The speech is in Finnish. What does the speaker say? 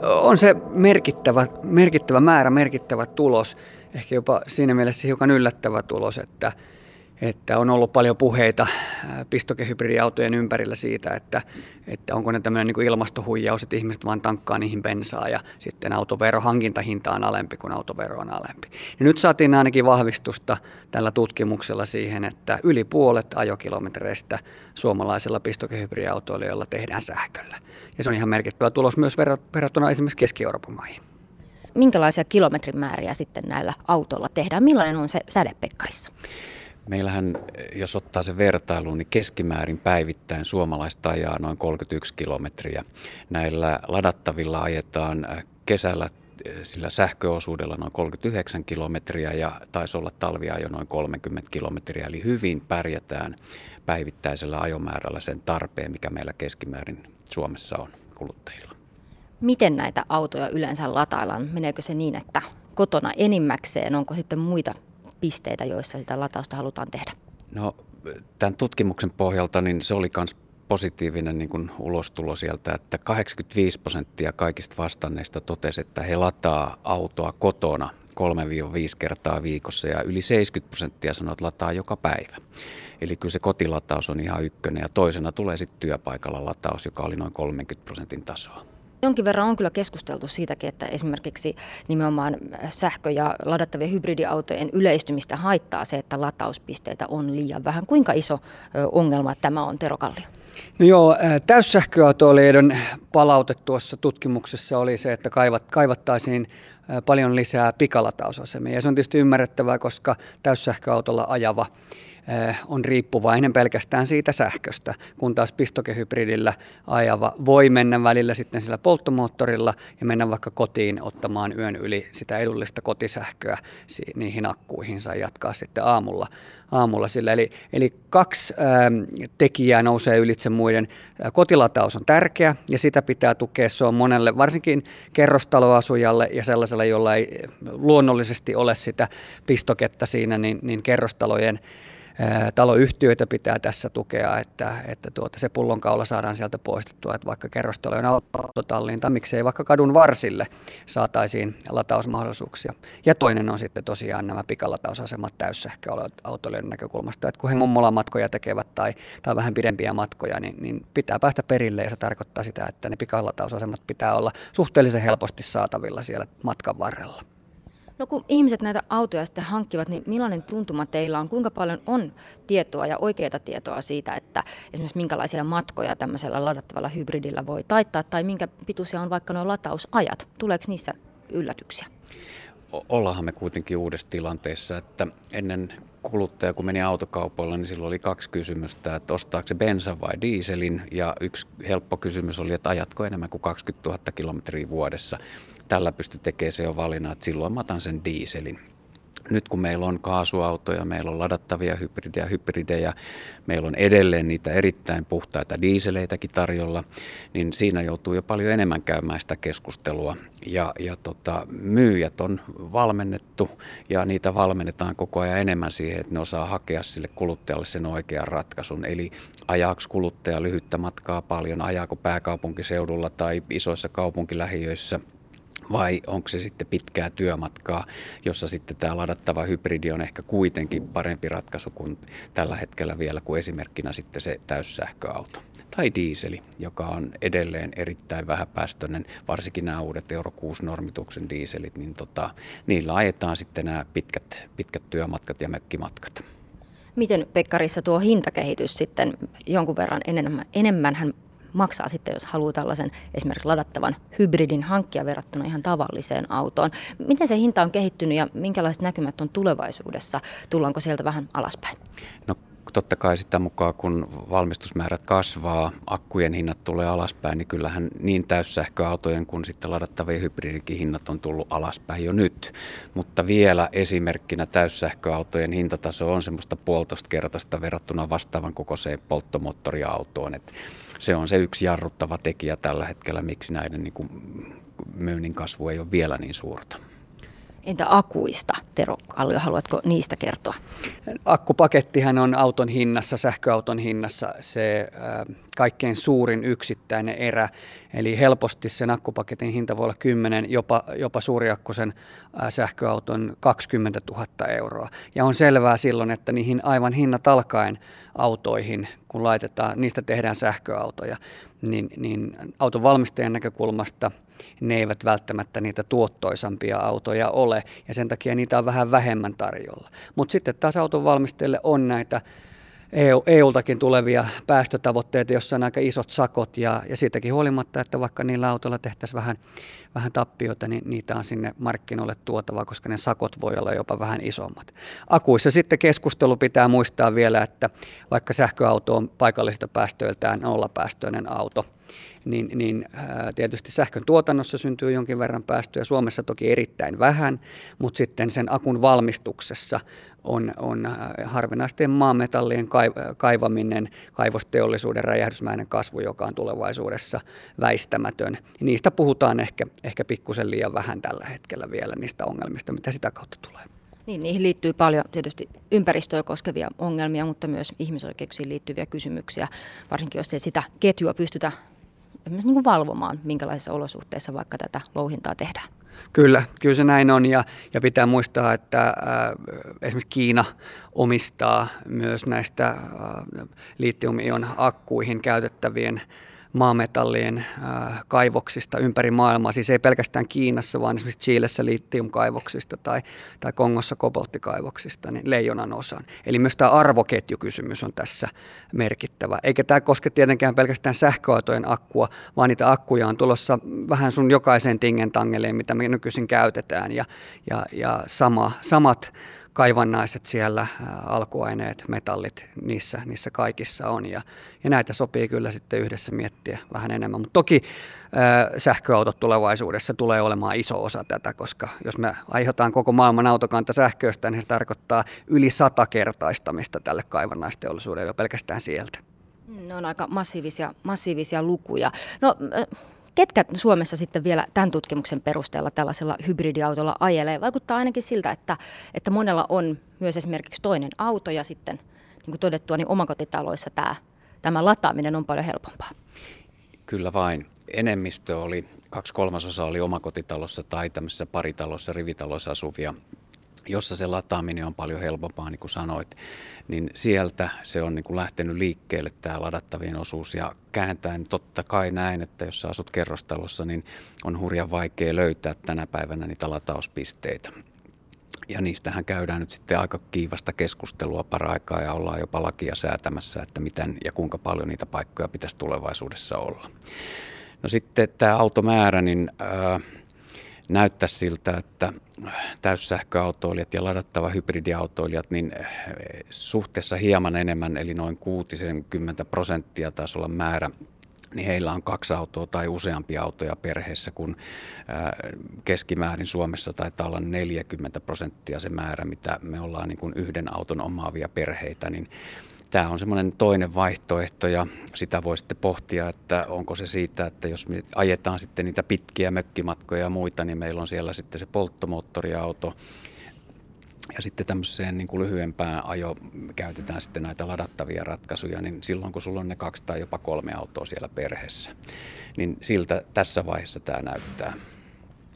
On se merkittävä määrä, merkittävä tulos, ehkä jopa siinä mielessä hiukan yllättävä tulos, että on ollut paljon puheita pistokehybridiautojen ympärillä siitä, että onko ne tämmöinen niin kuin ilmastohuijaus, että ihmiset vaan tankkaa niihin bensaa ja sitten autovero hankintahinta on alempi kuin autovero on alempi. Ja nyt saatiin ainakin vahvistusta tällä tutkimuksella siihen, että yli puolet ajokilometreistä suomalaisilla pistokehybridiautoilla tehdään sähköllä. Ja se on ihan merkittävä tulos myös verrattuna esimerkiksi Keski-Euroopan maihin. Minkälaisia kilometrimääriä sitten näillä autoilla tehdään? Millainen on se säde Pekkarissa? Meillähän, jos ottaa sen vertailuun, niin keskimäärin päivittäin suomalaista ajaa noin 31 kilometriä. Näillä ladattavilla ajetaan kesällä sillä sähköosuudella noin 39 kilometriä ja taisi olla talvia jo noin 30 kilometriä. Eli hyvin pärjätään päivittäisellä ajomäärällä sen tarpeen, mikä meillä keskimäärin Suomessa on kuluttajilla. Miten näitä autoja yleensä lataillaan? Meneekö se niin, että kotona enimmäkseen? Onko sitten muita pisteitä, joissa sitä latausta halutaan tehdä? No, tämän tutkimuksen pohjalta niin se oli myös positiivinen niin kuin ulostulo sieltä, että 85% kaikista vastanneista totesi, että he lataa autoa kotona 3-5 kertaa viikossa ja yli 70% sanoo, että lataa joka päivä. Eli kyllä se kotilataus on ihan ykkönen ja toisena tulee sitten työpaikalla lataus, joka oli noin 30% tasoa. Jonkin verran on kyllä keskusteltu siitäkin, että esimerkiksi nimenomaan sähkö- ja ladattavien hybridiautojen yleistymistä haittaa se, että latauspisteitä on liian vähän. Kuinka iso ongelma tämä on, Tero Kallio? No joo, täyssähköautoilijoiden palaute tuossa tutkimuksessa oli se, että kaivattaisiin paljon lisää pikalatausasemia. Ja se on tietysti ymmärrettävää, koska täyssähköautolla ajava on riippuvainen pelkästään siitä sähköstä, kun taas pistokehybridillä ajava voi mennä välillä sitten sillä polttomoottorilla ja mennä vaikka kotiin ottamaan yön yli sitä edullista kotisähköä niihin akkuihinsa ja jatkaa sitten aamulla sillä. Eli kaksi tekijää nousee ylitse muiden. Kotilataus on tärkeä ja sitä pitää tukea. Se on monelle, varsinkin kerrostaloasujalle ja sellaiselle, jolla ei luonnollisesti ole sitä pistoketta siinä, niin kerrostalojen taloyhtiöitä pitää tässä tukea, että se pullonkaula saadaan sieltä poistettua, että vaikka kerrostalojen autotalliin tai miksei vaikka kadun varsille saataisiin latausmahdollisuuksia. Ja toinen on sitten tosiaan nämä pikalatausasemat täyssähköautoilijoiden näkökulmasta, että kun he mummolamatkoja tekevät tai vähän pidempiä matkoja, niin pitää päästä perille ja se tarkoittaa sitä, että ne pikalatausasemat pitää olla suhteellisen helposti saatavilla siellä matkan varrella. No kun ihmiset näitä autoja sitten hankkivat, niin millainen tuntuma teillä on? Kuinka paljon on tietoa ja oikeaa tietoa siitä, että esimerkiksi minkälaisia matkoja tämmöisellä ladattavalla hybridillä voi taittaa tai minkä pituisia on vaikka nuo latausajat? Tuleeko niissä yllätyksiä? Ollaanhan me kuitenkin uudessa tilanteessa, että ennen kuluttaja kun meni autokaupoilla, niin silloin oli kaksi kysymystä, että ostaako se bensan vai dieselin ja yksi helppo kysymys oli, että ajatko enemmän kuin 20 000 kilometriä vuodessa. Tällä pystyi tekemään se jo valinnan, että silloin mä otan sen dieselin. Nyt kun meillä on kaasuautoja, meillä on ladattavia hybridejä, meillä on edelleen niitä erittäin puhtaita dieseleitäkin tarjolla, niin siinä joutuu jo paljon enemmän käymään sitä keskustelua. Myyjät on valmennettu ja niitä valmennetaan koko ajan enemmän siihen, että ne osaa hakea sille kuluttajalle sen oikean ratkaisun. Eli ajaako kuluttaja lyhyttä matkaa paljon, ajaako pääkaupunkiseudulla tai isoissa kaupunkilähiöissä, vai onko se sitten pitkää työmatkaa, jossa sitten tämä ladattava hybridi on ehkä kuitenkin parempi ratkaisu kuin tällä hetkellä vielä, kuin esimerkkinä sitten se täyssähköauto. Tai diiseli, joka on edelleen erittäin vähäpäästöinen, varsinkin nämä uudet Euro 6-normituksen diiselit, niin niillä ajetaan sitten nämä pitkät työmatkat ja mökkimatkat. Miten Pekkarissa tuo hintakehitys sitten jonkun verran enemmänhän maksaa sitten, jos haluaa tällaisen esimerkiksi ladattavan hybridin hankkia verrattuna ihan tavalliseen autoon. Miten se hinta on kehittynyt ja minkälaiset näkymät on tulevaisuudessa? Tullaanko sieltä vähän alaspäin? No totta kai sitä mukaan, kun valmistusmäärät kasvaa, akkujen hinnat tulee alaspäin, niin kyllähän niin täyssähköautojen kuin sitten ladattavien hybridinkin hinnat on tullut alaspäin jo nyt. Mutta vielä esimerkkinä täyssähköautojen hintataso on semmoista 1,5-kertaista verrattuna vastaavan kokoiseen polttomoottoriautoon. Se on se yksi jarruttava tekijä tällä hetkellä, miksi näiden myynnin kasvu ei ole vielä niin suurta. Entä akuista, Tero Kallio, haluatko niistä kertoa? Akkupakettihan on auton hinnassa, sähköauton hinnassa se kaikkein suurin yksittäinen erä. Eli helposti sen akkupaketin hinta voi olla 10, jopa suuriakkuisen sähköauton 20 000 euroa. Ja on selvää silloin, että niihin aivan hinnat alkaen autoihin, kun laitetaan, niistä tehdään sähköautoja, niin auton valmistajan näkökulmasta ne eivät välttämättä niitä tuottoisampia autoja ole, ja sen takia niitä on vähän vähemmän tarjolla. Mutta sitten taas auton valmistajille on näitä EUltakin tulevia päästötavoitteita, jossa on aika isot sakot, ja siitäkin huolimatta, että vaikka niillä autoilla tehtäisiin vähän tappiota, niin niitä on sinne markkinoille tuotava, koska ne sakot voi olla jopa vähän isommat. Akuissa sitten keskustelu pitää muistaa vielä, että vaikka sähköauto on paikallisista päästöiltään nollapäästöinen auto, niin tietysti sähkön tuotannossa syntyy jonkin verran päästöjä, Suomessa toki erittäin vähän, mutta sitten sen akun valmistuksessa on harvinaisten maametallien kaivaminen, kaivosteollisuuden räjähdysmäinen kasvu, joka on tulevaisuudessa väistämätön. Niistä puhutaan ehkä pikkusen liian vähän tällä hetkellä vielä niistä ongelmista, mitä sitä kautta tulee. Niin, niihin liittyy paljon tietysti ympäristöä koskevia ongelmia, mutta myös ihmisoikeuksiin liittyviä kysymyksiä, varsinkin jos ei sitä ketjua pystytä esimerkiksi niin kuin valvomaan, minkälaisissa olosuhteissa vaikka tätä louhintaa tehdään. Kyllä se näin on, ja pitää muistaa, että esimerkiksi Kiina omistaa myös näistä litium-ion akkuihin käytettävien maametallien kaivoksista ympäri maailmaa, siis ei pelkästään Kiinassa, vaan esimerkiksi Chilessä litiumkaivoksista tai Kongossa kobolttikaivoksista, niin leijonan osan. Eli myös tämä arvoketjukysymys on tässä merkittävä. Eikä tämä koske tietenkään pelkästään sähköautojen akkua, vaan niitä akkuja on tulossa vähän sun jokaiseen tingentangeleen, mitä me nykyisin käytetään, ja samat kaivannaiset siellä, alkuaineet, metallit, niissä kaikissa on. Ja näitä sopii kyllä sitten yhdessä miettiä vähän enemmän. Mutta toki sähköautot tulevaisuudessa tulee olemaan iso osa tätä, koska jos me aiheutetaan koko maailman autokanta sähköistä, niin se tarkoittaa yli 100-kertaistamista tälle kaivannaisteollisuudelle jo pelkästään sieltä. Ne on aika massiivisia lukuja. No, ketkä Suomessa sitten vielä tämän tutkimuksen perusteella tällaisella hybridiautolla ajelee? Vaikuttaa ainakin siltä, että monella on myös esimerkiksi toinen auto ja sitten, niin kuin todettua, niin omakotitaloissa tämä lataaminen on paljon helpompaa. Kyllä vain. Enemmistö oli, 2/3 oli omakotitalossa tai tämmöisessä paritalossa, rivitalossa asuvia, jossa se lataaminen on paljon helpompaa, niin kuin sanoit, niin sieltä se on niin kuin lähtenyt liikkeelle tämä ladattavien osuus, ja kääntäen totta kai näin, että jos sä asut kerrostalossa, niin on hurjan vaikea löytää tänä päivänä niitä latauspisteitä. Ja niistähän käydään nyt sitten aika kiivasta keskustelua paraikaa ja ollaan jopa lakia säätämässä, että miten ja kuinka paljon niitä paikkoja pitäisi tulevaisuudessa olla. No sitten tämä automäärä, niin näyttäisi siltä, että täyssähköautoilijat ja ladattava hybridiautoilijat, niin suhteessa hieman enemmän, eli noin 60% taisi olla määrä, niin heillä on 2 autoa tai useampia autoja perheessä, kun keskimäärin Suomessa taitaa olla 40% se määrä, mitä me ollaan niin kuin yhden auton omaavia perheitä, niin tämä on semmoinen toinen vaihtoehto, ja sitä voi sitten pohtia, että onko se siitä, että jos me ajetaan sitten niitä pitkiä mökkimatkoja ja muita, niin meillä on siellä sitten se polttomoottoriauto, ja sitten tämmöiseen niin kuin lyhyempään ajo käytetään sitten näitä ladattavia ratkaisuja, niin silloin kun sulla on ne 2 tai jopa 3 autoa siellä perheessä, niin siltä tässä vaiheessa tämä näyttää.